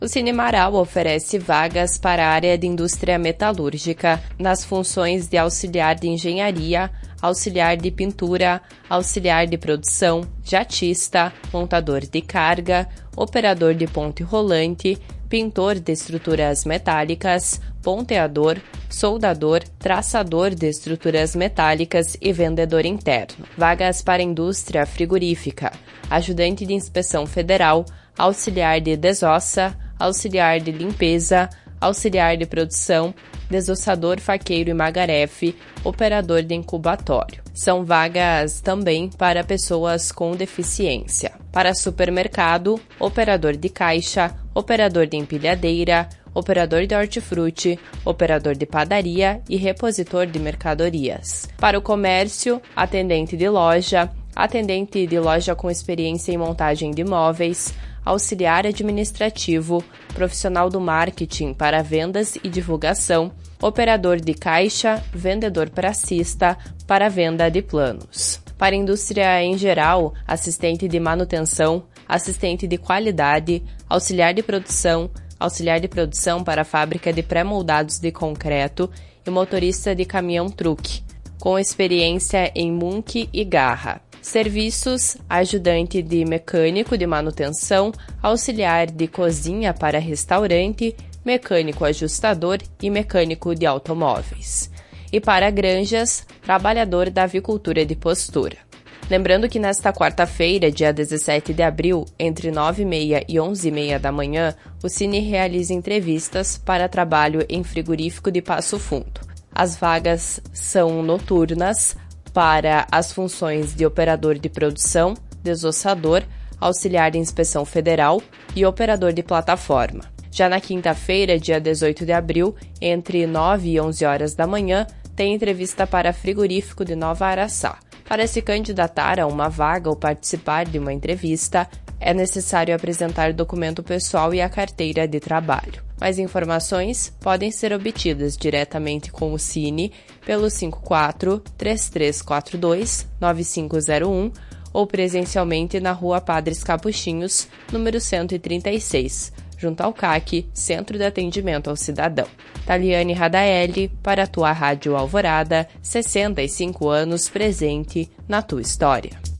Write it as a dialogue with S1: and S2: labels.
S1: O Cine Marau oferece vagas para a área de indústria metalúrgica nas funções de auxiliar de engenharia, auxiliar de pintura, auxiliar de produção, jatista, montador de carga, operador de ponte rolante, pintor de estruturas metálicas, ponteador, soldador, traçador de estruturas metálicas e vendedor interno. Vagas para indústria frigorífica, ajudante de inspeção federal, auxiliar de desossa, auxiliar de limpeza, auxiliar de produção, desossador, faqueiro e magarefe, operador de incubatório. São vagas também para pessoas com deficiência. Para supermercado, operador de caixa, operador de empilhadeira, operador de hortifruti, operador de padaria e repositor de mercadorias. Para o comércio, atendente de loja com experiência em montagem de móveis, auxiliar administrativo, profissional do marketing para vendas e divulgação, operador de caixa, vendedor pracista para venda de planos. Para a indústria em geral, assistente de manutenção, assistente de qualidade, auxiliar de produção para a fábrica de pré-moldados de concreto e motorista de caminhão-truque, com experiência em munque e garra. Serviços: ajudante de mecânico de manutenção, auxiliar de cozinha para restaurante, mecânico ajustador e mecânico de automóveis. E para granjas, trabalhador da avicultura de postura. Lembrando que nesta quarta-feira, dia 17 de abril, entre 9h30 e 11h30 da manhã, o Cine realiza entrevistas para trabalho em frigorífico de Passo Fundo. As vagas são noturnas para as funções de operador de produção, desossador, auxiliar de inspeção federal e operador de plataforma. Já na quinta-feira, dia 18 de abril, entre 9 e 11 horas da manhã, tem entrevista para frigorífico de Nova Araçá. Para se candidatar a uma vaga ou participar de uma entrevista, é necessário apresentar documento pessoal e a carteira de trabalho. Mais informações podem ser obtidas diretamente com o Cine pelo 54-3342-9501 ou presencialmente na Rua Padres Capuchinhos, número 136, junto ao CAC, Centro de Atendimento ao Cidadão. Taliane Radaeli, para a tua Rádio Alvorada, 65 anos presente na tua história.